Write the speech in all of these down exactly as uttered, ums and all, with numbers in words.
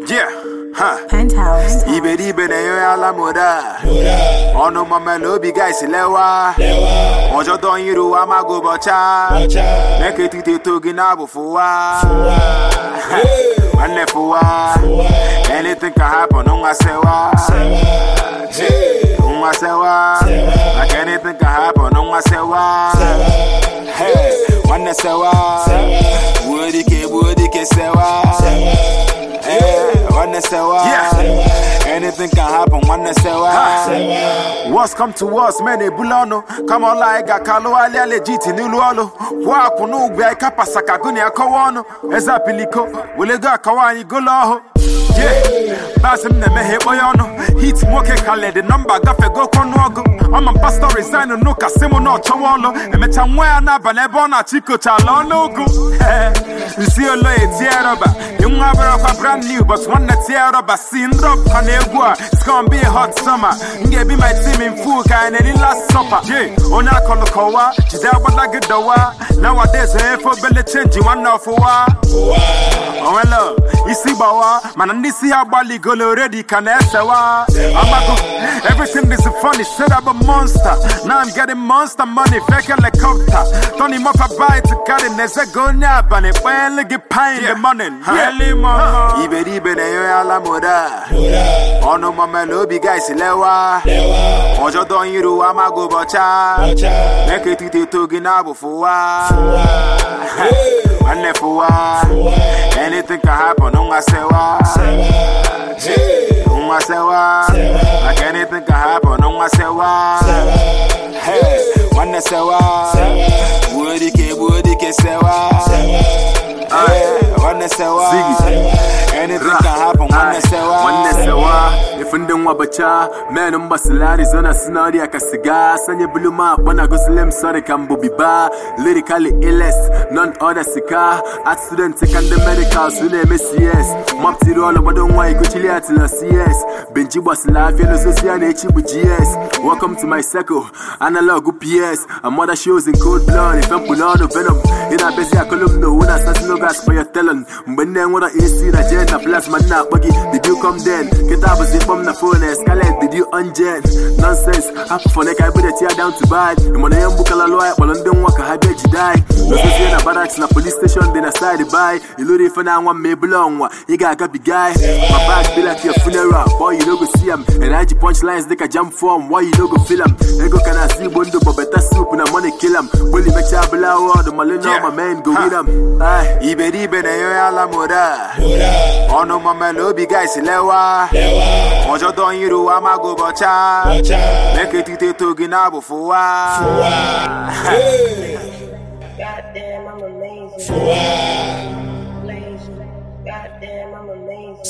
Yeah, huh. Penthouse. Ibe ibe na yo ala moda. Ono mama lobi guys lewa. Ojo don yiru amago bocha. Make it to to ginabo fuwa. Wanne fuwa. Anything can happen on wasewa. On wasewa. Like anything can happen on wasewa. Hey, wanne sewa. Woody ke woody ke sewa. Yeah. Anything can happen when they say wow. What's come to us, man, bulano. Come on like a kalo ali legit in Ulualo. Wakunu be kapasaka guni akawano. Eza piliko, ulega kawani gulaho. Yeah, that's him never hit boyono. Heat moke kale the number gafe go konogo. I'm a pastor resign no kasimo no chawolo. And me chamwe na banebona chico chalo no go. You see a lawyer tear rubber. You have a brand new, but one that tear rubber scene drop on the it's gonna be a hot summer. You be my team in full kind of last supper. Yeah, on a colocoa, she's out but like a doa. Nowadays, I for belly change you one off for wa. Oh, hello, you see, Bawa, man, and this see how Bali go already can answer. Everything is funny, set up a monster. Now I'm getting monster money, fake helicopter. Tony Moffa buy to carry Nessa go nap and it finally get pine the money. Really, mama. Ibe ibe na yo ala moda. Ono mama lobi guys lewa. Ojo don yiru amago bocha. Make it to to ginabo fuwa. Wanne fuwa. Anything can happen on wasewa. On wasewa. Like anything can happen on wasewa. Hey, wanne sewa. Woody ke woody ke sewa. Wanne sewa. Anything can happen wanne sewa. Wanne sewa. Ifundin wabacha. Men umbasilari zona sinari akasiga. Sanye buluma bana guzlem sorry kambubi ba. Lyrically illest, none other sika. Accident take and the medical soon M S C S. Map tiro all over don't why kuchili atila C S. Benji boss life yellow social chibu G S. Welcome to my circle, analog U P S. A mother shows in cold blood. If I'm pull on venom, in a busy column, when I start no gas for your talent. When then what I see the jet, a plasma na buggy. Did you come then? Get up as if from the phone, escalate. Did you unjet? Nonsense. Happy for the guy, but the tear down to buy. The money and book a lawyer, but on them walk a high bed, you die. No see the barracks, na police station, then I started by. You know if I want me belong, you got a big guy. My bag be like your funeral, boy, you don't go see him. And I punch lines, they can jump for him, why you don't go feel him? They go can I see Bondo, but better soup and I money kill him. Will you make your blow out the Malino, my man, go with him. Ibe ibe na yo ala moda. Ono mama lobi guys lewa. Ojo don yiru amago bocha. Make it to to ginabo fuwa. Goddamn, I'm amazing. Blazing. Goddamn, I'm amazing.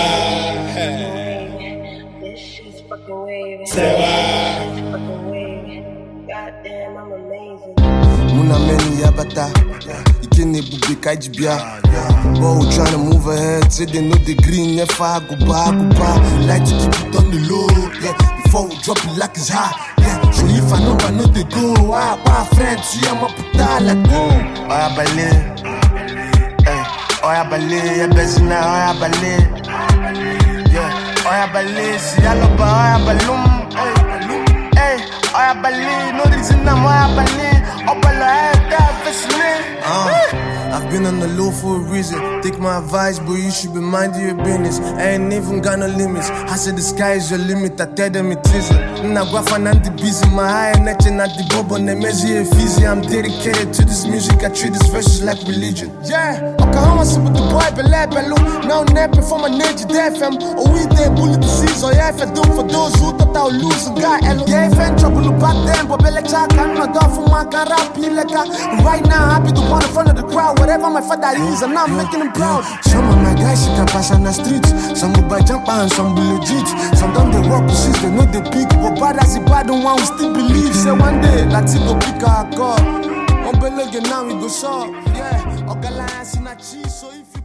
This shit's fucking waving. This shit's fucking waving. Goddamn, I'm amazing. Muna many yabata. Ikene bube kajibia. Oh, trying to move ahead. Say they know the green. Yeah, fire go back, go back. Like to keep it on the low. Yeah, before we drop it like it's hot. Yeah, so if I know I know they go. Ah, my friends, yeah, I'm a puta like boom. Oh, yeah, ballet. Hey, oh, yeah, ballet. Yeah, bezina, oh, yeah, ballet. Yeah, oh, yeah, ballet. See, I love, oh, yeah, balloon. Hey, hey, oh, yeah, ballet. No reason I'm, oh, yeah, ballet. Oh, ballet, that listening. Uh. I've been on the low for a reason. Take my advice, but you should be minding your business. I ain't even got no limits. I said the sky is your limit. I tell them it isn't. Now go find the busy. My high neck and at the bob on the measure easy. I'm dedicated to this music. I treat this verses like religion. Yeah, okay, I'm a with the boy, but let me look. Now napping for my nature, death fam. Oh, we did bullet disease. Or yeah, if I do for those who thought I would lose a guy. Yeah, if I trouble back then, but Bella Chak, I'm not off for my car. Right now, happy to one in front of the crowd. Whatever my father is, and I'm making him proud. Some of my guys, she can pass on the streets. Some go by jump and some be legit. Some don't they walk with they know they pick. But bad as the bad, don't want to still believe. Say one day, let's go pick our God. One below now we go short. Yeah, Ogalaya, Sinachi, so if